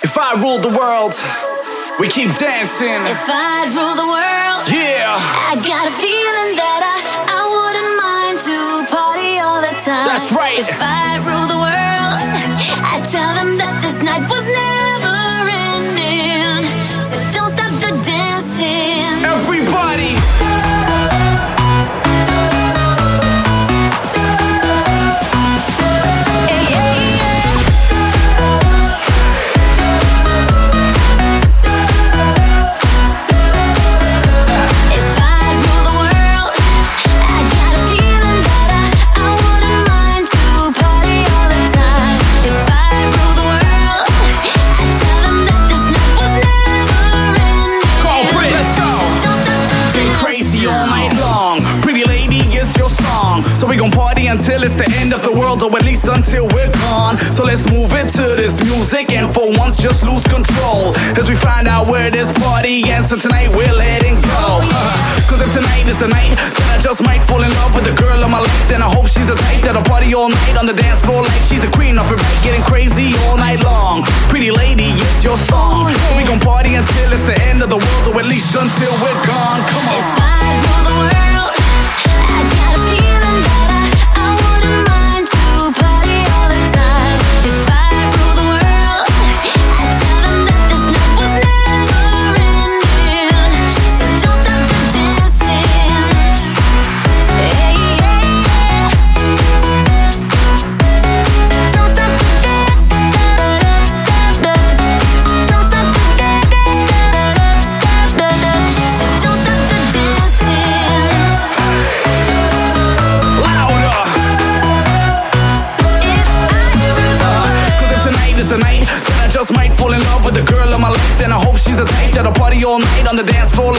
If I ruled the world, we keep dancing. If I rule the world, yeah, I got a feeling that I wouldn't mind to party all the time. That's right. If I rule the world, I tell them that this night was never ending. So don't stop the dancing. Everybody. So we gon' party until it's the end of the world, or at least until we're gone. So let's move it to this music and for once just lose control as we find out where this party ends. And tonight we're letting go. Cause if tonight is the night that I just might fall in love with the girl of my life, then I hope she's the type that'll party all night on the dance floor like she's the queen of her right, getting crazy all night long. Pretty lady, it's your song. So we gon' party until it's the end of the world, or at least until we're gone. Come on. If I rule the world, I got a feeling that I wouldn't mind to party all the time. If I rule the world, I tell them that this night was never ending. So don't stop the dancing. Yeah, yeah, yeah. Don't stop the don't stop the so don't stop the Tonight, then I just might fall in love with the girl of my life. Then I hope she's the type that'll party all night on the dance floor